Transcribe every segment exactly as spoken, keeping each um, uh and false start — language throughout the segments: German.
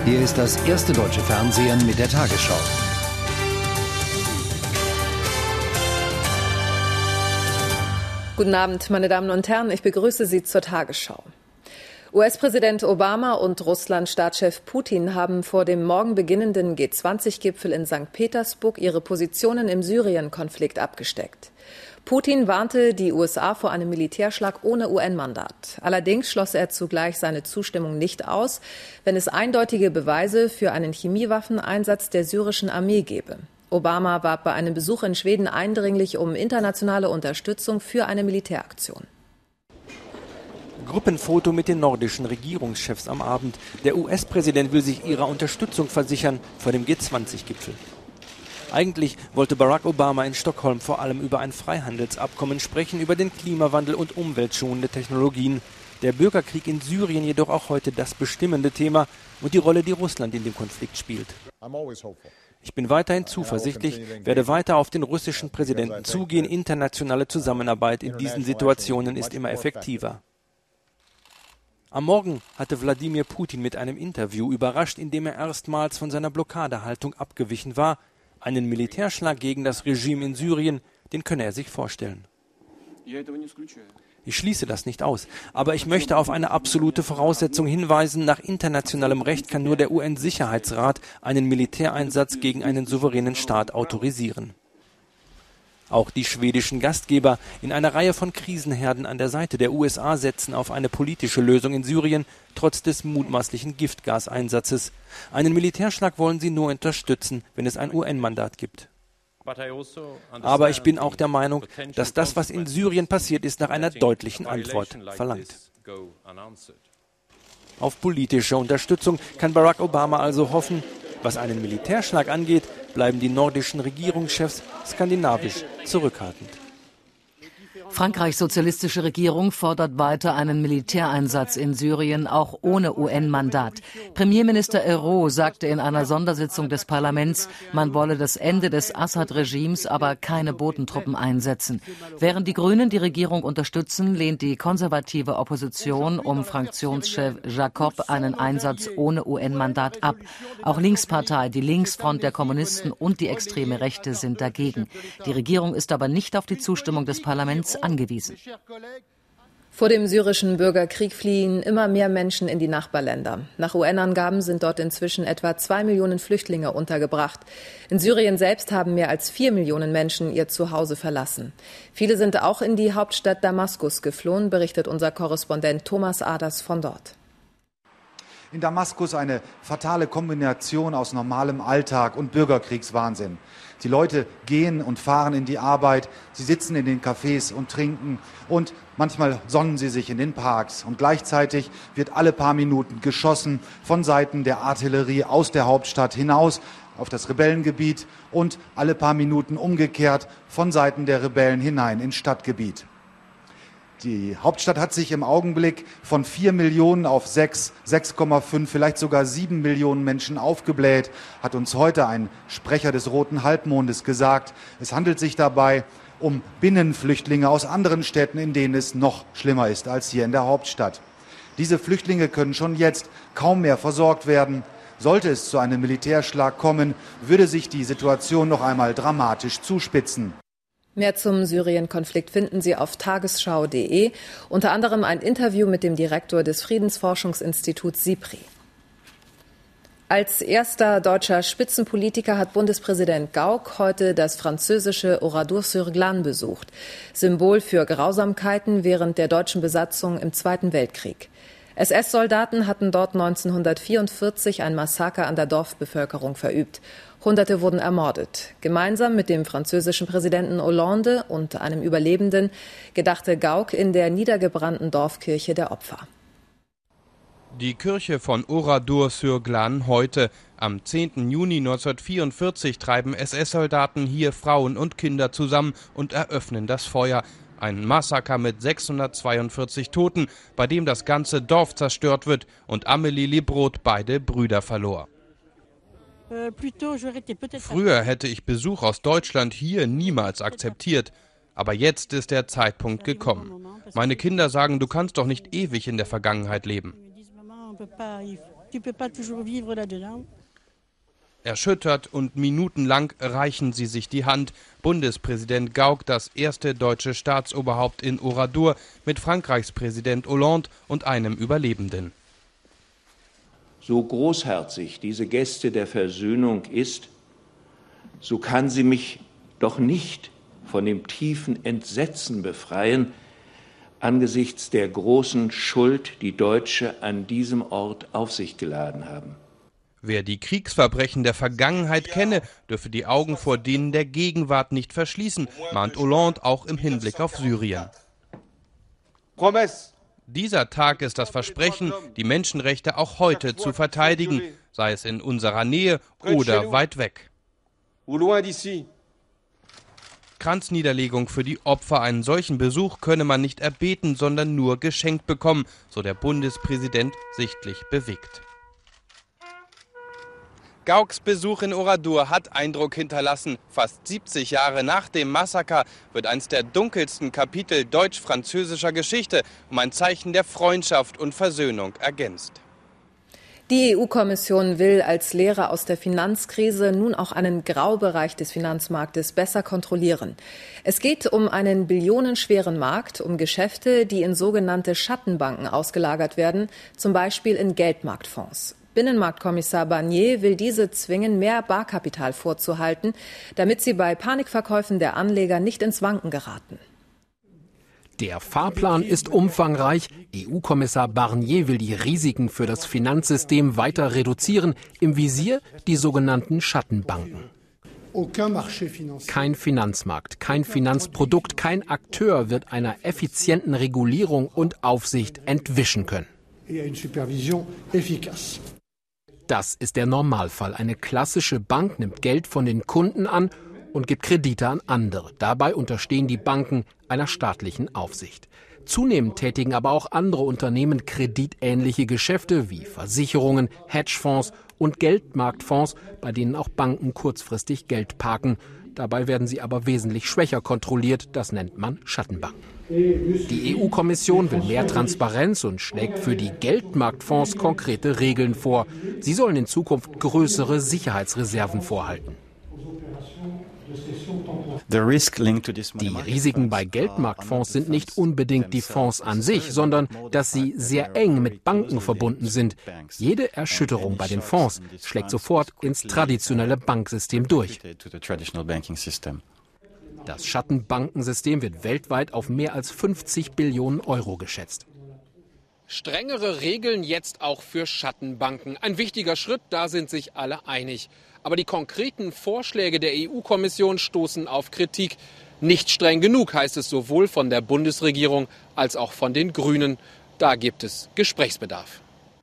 Hier ist das erste deutsche Fernsehen mit der Tagesschau. Guten Abend, meine Damen und Herren, ich begrüße Sie zur Tagesschau. U S-Präsident Obama und Russland-Staatschef Putin haben vor dem morgen beginnenden G zwanzig Gipfel in Sankt Petersburg ihre Positionen im Syrien-Konflikt abgesteckt. Putin warnte die U S A vor einem Militärschlag ohne U N-Mandat. Allerdings schloss er zugleich seine Zustimmung nicht aus, wenn es eindeutige Beweise für einen Chemiewaffeneinsatz der syrischen Armee gäbe. Obama warb bei einem Besuch in Schweden eindringlich um internationale Unterstützung für eine Militäraktion. Gruppenfoto mit den nordischen Regierungschefs am Abend. Der U S-Präsident will sich ihrer Unterstützung versichern vor dem G zwanzig Gipfel. Eigentlich wollte Barack Obama in Stockholm vor allem über ein Freihandelsabkommen sprechen, über den Klimawandel und umweltschonende Technologien. Der Bürgerkrieg in Syrien jedoch auch heute das bestimmende Thema und die Rolle, die Russland in dem Konflikt spielt. Ich bin weiterhin zuversichtlich, werde weiter auf den russischen Präsidenten zugehen. Internationale Zusammenarbeit in diesen Situationen ist immer effektiver. Am Morgen hatte Wladimir Putin mit einem Interview überrascht, indem er erstmals von seiner Blockadehaltung abgewichen war. Einen Militärschlag gegen das Regime in Syrien, den könne er sich vorstellen. Ich schließe das nicht aus, aber ich möchte auf eine absolute Voraussetzung hinweisen. Nach internationalem Recht kann nur der U N-Sicherheitsrat einen Militäreinsatz gegen einen souveränen Staat autorisieren. Auch die schwedischen Gastgeber in einer Reihe von Krisenherden an der Seite der U S A setzen auf eine politische Lösung in Syrien, trotz des mutmaßlichen Giftgaseinsatzes. Einen Militärschlag wollen sie nur unterstützen, wenn es ein U N-Mandat gibt. Aber ich bin auch der Meinung, dass das, was in Syrien passiert ist, nach einer deutlichen Antwort verlangt. Auf politische Unterstützung kann Barack Obama also hoffen. Was einen Militärschlag angeht, bleiben die nordischen Regierungschefs skandinavisch zurückhaltend. Frankreichs sozialistische Regierung fordert weiter einen Militäreinsatz in Syrien, auch ohne U N-Mandat. Premierminister Ayrault sagte in einer Sondersitzung des Parlaments, man wolle das Ende des Assad-Regimes, aber keine Bodentruppen einsetzen. Während die Grünen die Regierung unterstützen, lehnt die konservative Opposition um Fraktionschef Jacob einen Einsatz ohne U N-Mandat ab. Auch Linkspartei, die Linksfront der Kommunisten und die extreme Rechte sind dagegen. Die Regierung ist aber nicht auf die Zustimmung des Parlaments angewiesen. Vor dem syrischen Bürgerkrieg fliehen immer mehr Menschen in die Nachbarländer. Nach U N-Angaben sind dort inzwischen etwa zwei Millionen Flüchtlinge untergebracht. In Syrien selbst haben mehr als vier Millionen Menschen ihr Zuhause verlassen. Viele sind auch in die Hauptstadt Damaskus geflohen, berichtet unser Korrespondent Thomas Aders von dort. In Damaskus eine fatale Kombination aus normalem Alltag und Bürgerkriegswahnsinn. Die Leute gehen und fahren in die Arbeit, sie sitzen in den Cafés und trinken und manchmal sonnen sie sich in den Parks. Und gleichzeitig wird alle paar Minuten geschossen von Seiten der Artillerie aus der Hauptstadt hinaus auf das Rebellengebiet und alle paar Minuten umgekehrt von Seiten der Rebellen hinein ins Stadtgebiet. Die Hauptstadt hat sich im Augenblick von vier Millionen auf sechs, sechs Komma fünf, vielleicht sogar sieben Millionen Menschen aufgebläht, hat uns heute ein Sprecher des Roten Halbmondes gesagt. Es handelt sich dabei um Binnenflüchtlinge aus anderen Städten, in denen es noch schlimmer ist als hier in der Hauptstadt. Diese Flüchtlinge können schon jetzt kaum mehr versorgt werden. Sollte es zu einem Militärschlag kommen, würde sich die Situation noch einmal dramatisch zuspitzen. Mehr zum Syrien-Konflikt finden Sie auf tagesschau punkt de, unter anderem ein Interview mit dem Direktor des Friedensforschungsinstituts SIPRI. Als erster deutscher Spitzenpolitiker hat Bundespräsident Gauck heute das französische Oradour-sur-Glane besucht, Symbol für Grausamkeiten während der deutschen Besatzung im Zweiten Weltkrieg. S S-Soldaten hatten dort neunzehnhundertvierundvierzig ein Massaker an der Dorfbevölkerung verübt. Hunderte wurden ermordet. Gemeinsam mit dem französischen Präsidenten Hollande und einem Überlebenden gedachte Gauck in der niedergebrannten Dorfkirche der Opfer. Die Kirche von Oradour-sur-Glane heute. Am zehnten Juni neunzehnhundertvierundvierzig treiben S S-Soldaten hier Frauen und Kinder zusammen und eröffnen das Feuer. Ein Massaker mit sechshundertzweiundvierzig Toten, bei dem das ganze Dorf zerstört wird und Amélie Libroth beide Brüder verlor. Früher hätte ich Besuch aus Deutschland hier niemals akzeptiert. Aber jetzt ist der Zeitpunkt gekommen. Meine Kinder sagen, du kannst doch nicht ewig in der Vergangenheit leben. Erschüttert und minutenlang reichen sie sich die Hand. Bundespräsident Gauck, das erste deutsche Staatsoberhaupt in Oradour, mit Frankreichs Präsident Hollande und einem Überlebenden. So großherzig diese Geste der Versöhnung ist, so kann sie mich doch nicht von dem tiefen Entsetzen befreien, angesichts der großen Schuld, die Deutsche an diesem Ort auf sich geladen haben. Wer die Kriegsverbrechen der Vergangenheit kenne, dürfe die Augen vor denen der Gegenwart nicht verschließen, mahnt Hollande auch im Hinblick auf Syrien. Dieser Tag ist das Versprechen, die Menschenrechte auch heute zu verteidigen, sei es in unserer Nähe oder weit weg. Kranzniederlegung für die Opfer. Einen solchen Besuch könne man nicht erbeten, sondern nur geschenkt bekommen, so der Bundespräsident sichtlich bewegt. Gaucks Besuch in Oradour hat Eindruck hinterlassen. Fast siebzig Jahre nach dem Massaker wird eines der dunkelsten Kapitel deutsch-französischer Geschichte um ein Zeichen der Freundschaft und Versöhnung ergänzt. Die E U-Kommission will als Lehre aus der Finanzkrise nun auch einen Graubereich des Finanzmarktes besser kontrollieren. Es geht um einen billionenschweren Markt, um Geschäfte, die in sogenannte Schattenbanken ausgelagert werden, zum Beispiel in Geldmarktfonds. Binnenmarktkommissar Barnier will diese zwingen, mehr Barkapital vorzuhalten, damit sie bei Panikverkäufen der Anleger nicht ins Wanken geraten. Der Fahrplan ist umfangreich. E U-Kommissar Barnier will die Risiken für das Finanzsystem weiter reduzieren. Im Visier die sogenannten Schattenbanken. Kein Finanzmarkt, kein Finanzprodukt, kein Akteur wird einer effizienten Regulierung und Aufsicht entwischen können. Das ist der Normalfall. Eine klassische Bank nimmt Geld von den Kunden an und gibt Kredite an andere. Dabei unterstehen die Banken einer staatlichen Aufsicht. Zunehmend tätigen aber auch andere Unternehmen kreditähnliche Geschäfte wie Versicherungen, Hedgefonds und Geldmarktfonds, bei denen auch Banken kurzfristig Geld parken. Dabei werden sie aber wesentlich schwächer kontrolliert. Das nennt man Schattenbanken. Die E U-Kommission will mehr Transparenz und schlägt für die Geldmarktfonds konkrete Regeln vor. Sie sollen in Zukunft größere Sicherheitsreserven vorhalten. Die Risiken bei Geldmarktfonds sind nicht unbedingt die Fonds an sich, sondern dass sie sehr eng mit Banken verbunden sind. Jede Erschütterung bei den Fonds schlägt sofort ins traditionelle Banksystem durch. Das Schattenbankensystem wird weltweit auf mehr als fünfzig Billionen Euro geschätzt. Strengere Regeln jetzt auch für Schattenbanken. Ein wichtiger Schritt, da sind sich alle einig. Aber die konkreten Vorschläge der E U-Kommission stoßen auf Kritik. Nicht streng genug, heißt es sowohl von der Bundesregierung als auch von den Grünen. Da gibt es Gesprächsbedarf.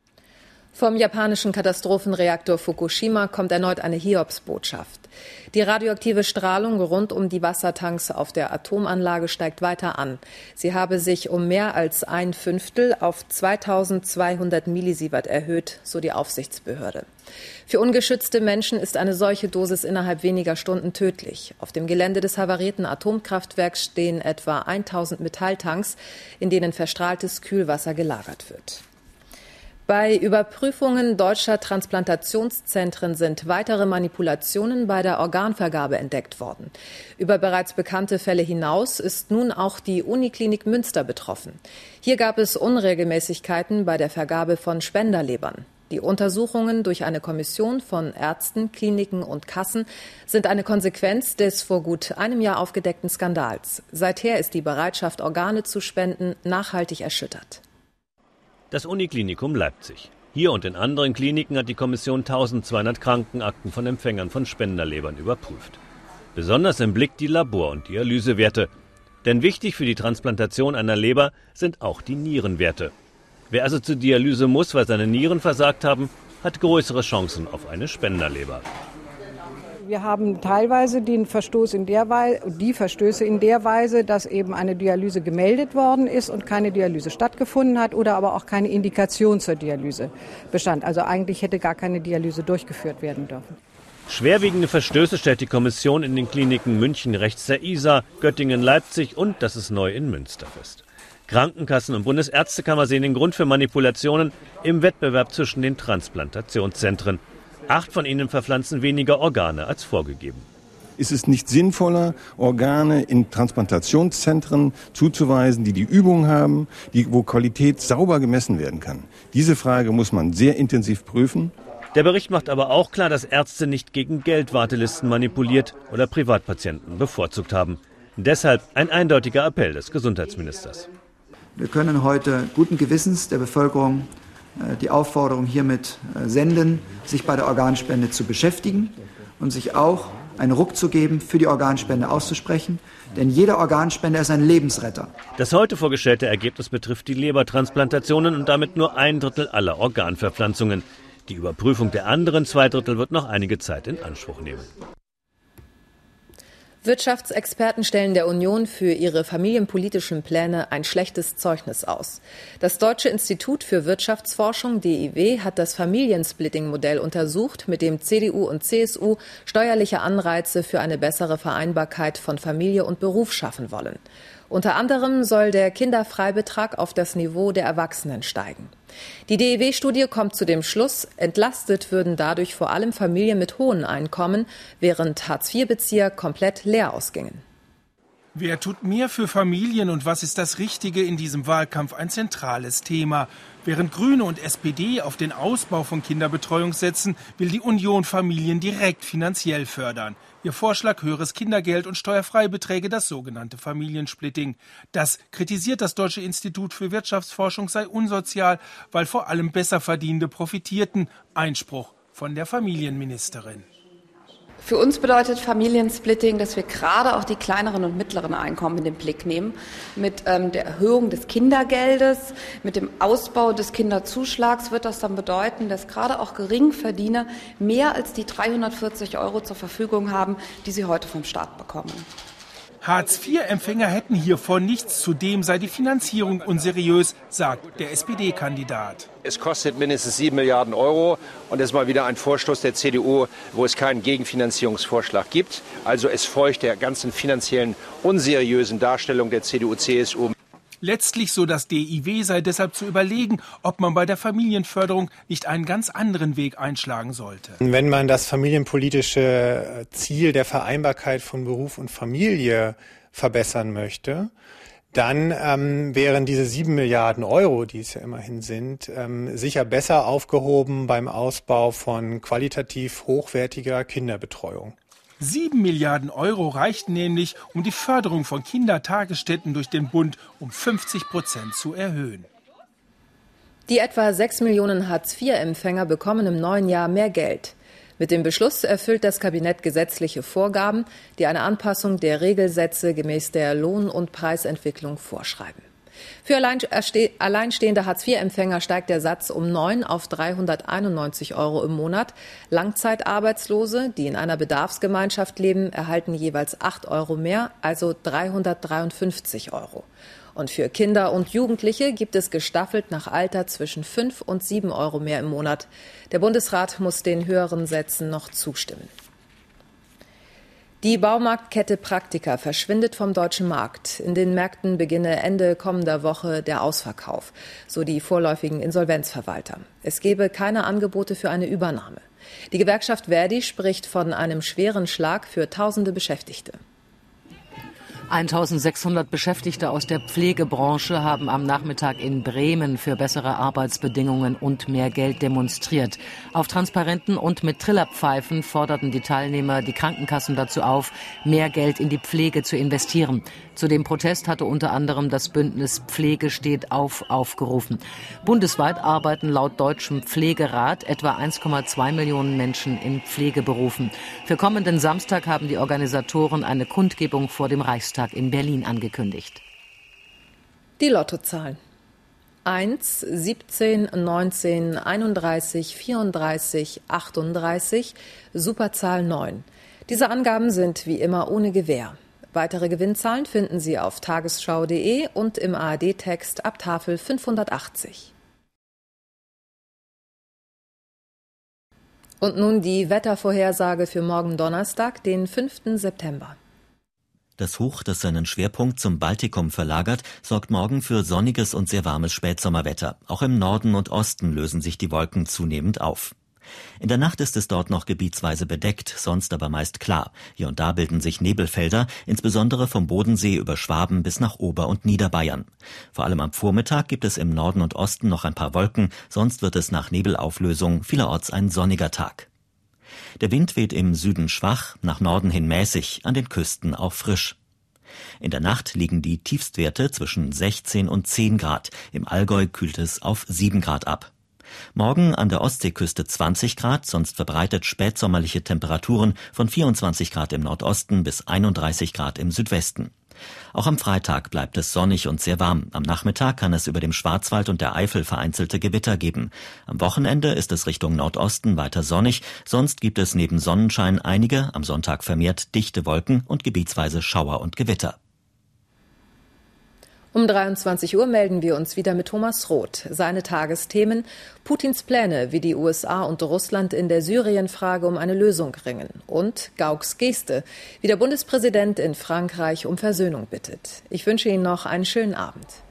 Vom japanischen Katastrophenreaktor Fukushima kommt erneut eine Hiobsbotschaft. Die radioaktive Strahlung rund um die Wassertanks auf der Atomanlage steigt weiter an. Sie habe sich um mehr als ein Fünftel auf zweitausendzweihundert Millisievert erhöht, so die Aufsichtsbehörde. Für ungeschützte Menschen ist eine solche Dosis innerhalb weniger Stunden tödlich. Auf dem Gelände des havarierten Atomkraftwerks stehen etwa tausend Metalltanks, in denen verstrahltes Kühlwasser gelagert wird. Bei Überprüfungen deutscher Transplantationszentren sind weitere Manipulationen bei der Organvergabe entdeckt worden. Über bereits bekannte Fälle hinaus ist nun auch die Uniklinik Münster betroffen. Hier gab es Unregelmäßigkeiten bei der Vergabe von Spenderlebern. Die Untersuchungen durch eine Kommission von Ärzten, Kliniken und Kassen sind eine Konsequenz des vor gut einem Jahr aufgedeckten Skandals. Seither ist die Bereitschaft, Organe zu spenden, nachhaltig erschüttert. Das Uniklinikum Leipzig. Hier und in anderen Kliniken hat die Kommission eintausendzweihundert Krankenakten von Empfängern von Spenderlebern überprüft. Besonders im Blick die Labor- und Dialysewerte. Denn wichtig für die Transplantation einer Leber sind auch die Nierenwerte. Wer also zur Dialyse muss, weil seine Nieren versagt haben, hat größere Chancen auf eine Spenderleber. Wir haben teilweise den Verstoß in der Weise, die Verstöße in der Weise, dass eben eine Dialyse gemeldet worden ist und keine Dialyse stattgefunden hat oder aber auch keine Indikation zur Dialyse bestand. Also eigentlich hätte gar keine Dialyse durchgeführt werden dürfen. Schwerwiegende Verstöße stellt die Kommission in den Kliniken München rechts der Isar, Göttingen, Leipzig und, das ist neu, in Münster fest. Krankenkassen und Bundesärztekammer sehen den Grund für Manipulationen im Wettbewerb zwischen den Transplantationszentren. Acht von ihnen verpflanzen weniger Organe als vorgegeben. Ist es nicht sinnvoller, Organe in Transplantationszentren zuzuweisen, die die Übung haben, die, wo Qualität sauber gemessen werden kann? Diese Frage muss man sehr intensiv prüfen. Der Bericht macht aber auch klar, dass Ärzte nicht gegen Geldwartelisten manipuliert oder Privatpatienten bevorzugt haben. Deshalb ein eindeutiger Appell des Gesundheitsministers. Wir können heute guten Gewissens der Bevölkerung äh, die Aufforderung hiermit äh, senden, sich bei der Organspende zu beschäftigen und sich auch einen Ruck zu geben, für die Organspende auszusprechen. Denn jeder Organspender ist ein Lebensretter. Das heute vorgestellte Ergebnis betrifft die Lebertransplantationen und damit nur ein Drittel aller Organverpflanzungen. Die Überprüfung der anderen zwei Drittel wird noch einige Zeit in Anspruch nehmen. Wirtschaftsexperten stellen der Union für ihre familienpolitischen Pläne ein schlechtes Zeugnis aus. Das Deutsche Institut für Wirtschaftsforschung, D I W, hat das Familiensplitting-Modell untersucht, mit dem C D U und C S U steuerliche Anreize für eine bessere Vereinbarkeit von Familie und Beruf schaffen wollen. Unter anderem soll der Kinderfreibetrag auf das Niveau der Erwachsenen steigen. Die D I W-Studie kommt zu dem Schluss, entlastet würden dadurch vor allem Familien mit hohen Einkommen, während Hartz vier Bezieher komplett leer ausgingen. Wer tut mehr für Familien und was ist das Richtige in diesem Wahlkampf ein zentrales Thema. Während Grüne und S P D auf den Ausbau von Kinderbetreuung setzen, will die Union Familien direkt finanziell fördern. Ihr Vorschlag höheres Kindergeld und Steuerfreibeträge, das sogenannte Familiensplitting. Das kritisiert das Deutsche Institut für Wirtschaftsforschung sei unsozial, weil vor allem Besserverdienende profitierten. Einspruch von der Familienministerin. Für uns bedeutet Familiensplitting, dass wir gerade auch die kleineren und mittleren Einkommen in den Blick nehmen. Mit ähm, der Erhöhung des Kindergeldes, mit dem Ausbau des Kinderzuschlags wird das dann bedeuten, dass gerade auch Geringverdiener mehr als die dreihundertvierzig Euro zur Verfügung haben, die sie heute vom Staat bekommen. Hartz vier Empfänger hätten hiervon nichts, zudem sei die Finanzierung unseriös, sagt der S P D-Kandidat. Es kostet mindestens sieben Milliarden Euro und das ist mal wieder ein Vorstoß der C D U, wo es keinen Gegenfinanzierungsvorschlag gibt. Also es folgt der ganzen finanziellen unseriösen Darstellung der C D U C S U. Letztlich, so das D I W, sei deshalb zu überlegen, ob man bei der Familienförderung nicht einen ganz anderen Weg einschlagen sollte. Wenn man das familienpolitische Ziel der Vereinbarkeit von Beruf und Familie verbessern möchte, dann ähm, wären diese sieben Milliarden Euro, die es ja immerhin sind, ähm, sicher besser aufgehoben beim Ausbau von qualitativ hochwertiger Kinderbetreuung. Sieben Milliarden Euro reichten nämlich, um die Förderung von Kindertagesstätten durch den Bund um fünfzig Prozent zu erhöhen. Die etwa sechs Millionen Hartz vier Empfänger bekommen im neuen Jahr mehr Geld. Mit dem Beschluss erfüllt das Kabinett gesetzliche Vorgaben, die eine Anpassung der Regelsätze gemäß der Lohn- und Preisentwicklung vorschreiben. Für alleinstehende Hartz vier Empfänger steigt der Satz um neun auf dreihunderteinundneunzig Euro im Monat. Langzeitarbeitslose, die in einer Bedarfsgemeinschaft leben, erhalten jeweils acht Euro mehr, also dreihundertdreiundfünfzig Euro. Und für Kinder und Jugendliche gibt es gestaffelt nach Alter zwischen fünf und sieben Euro mehr im Monat. Der Bundesrat muss den höheren Sätzen noch zustimmen. Die Baumarktkette Praktika verschwindet vom deutschen Markt. In den Märkten beginne Ende kommender Woche der Ausverkauf, so die vorläufigen Insolvenzverwalter. Es gebe keine Angebote für eine Übernahme. Die Gewerkschaft Verdi spricht von einem schweren Schlag für tausende Beschäftigte. eintausendsechshundert Beschäftigte aus der Pflegebranche haben am Nachmittag in Bremen für bessere Arbeitsbedingungen und mehr Geld demonstriert. Auf Transparenten und mit Trillerpfeifen forderten die Teilnehmer die Krankenkassen dazu auf, mehr Geld in die Pflege zu investieren. Zu dem Protest hatte unter anderem das Bündnis Pflege steht auf aufgerufen. Bundesweit arbeiten laut Deutschem Pflegerat etwa eins Komma zwei Millionen Menschen in Pflegeberufen. Für kommenden Samstag haben die Organisatoren eine Kundgebung vor dem Reichstag in Berlin angekündigt. Die Lottozahlen. eins, siebzehn, neunzehn, einunddreißig, vierunddreißig, achtunddreißig, Superzahl neun. Diese Angaben sind wie immer ohne Gewähr. Weitere Gewinnzahlen finden Sie auf tagesschau punkt de und im A R D-Text ab Tafel fünfhundertachtzig. Und nun die Wettervorhersage für morgen Donnerstag, den fünften September. Das Hoch, das seinen Schwerpunkt zum Baltikum verlagert, sorgt morgen für sonniges und sehr warmes Spätsommerwetter. Auch im Norden und Osten lösen sich die Wolken zunehmend auf. In der Nacht ist es dort noch gebietsweise bedeckt, sonst aber meist klar. Hier und da bilden sich Nebelfelder, insbesondere vom Bodensee über Schwaben bis nach Ober- und Niederbayern. Vor allem am Vormittag gibt es im Norden und Osten noch ein paar Wolken, sonst wird es nach Nebelauflösung vielerorts ein sonniger Tag. Der Wind weht im Süden schwach, nach Norden hin mäßig, an den Küsten auch frisch. In der Nacht liegen die Tiefstwerte zwischen sechzehn und zehn Grad. Im Allgäu kühlt es auf sieben Grad ab. Morgen an der Ostseeküste zwanzig Grad, sonst verbreitet spätsommerliche Temperaturen von vierundzwanzig Grad im Nordosten bis einunddreißig Grad im Südwesten. Auch am Freitag bleibt es sonnig und sehr warm. Am Nachmittag kann es über dem Schwarzwald und der Eifel vereinzelte Gewitter geben. Am Wochenende ist es Richtung Nordosten weiter sonnig, sonst gibt es neben Sonnenschein einige, am Sonntag vermehrt dichte Wolken und gebietsweise Schauer und Gewitter. Um dreiundzwanzig Uhr melden wir uns wieder mit Thomas Roth. Seine Tagesthemen: Putins Pläne, wie die U S A und Russland in der Syrien-Frage um eine Lösung ringen. Und Gauks Geste, wie der Bundespräsident in Frankreich um Versöhnung bittet. Ich wünsche Ihnen noch einen schönen Abend.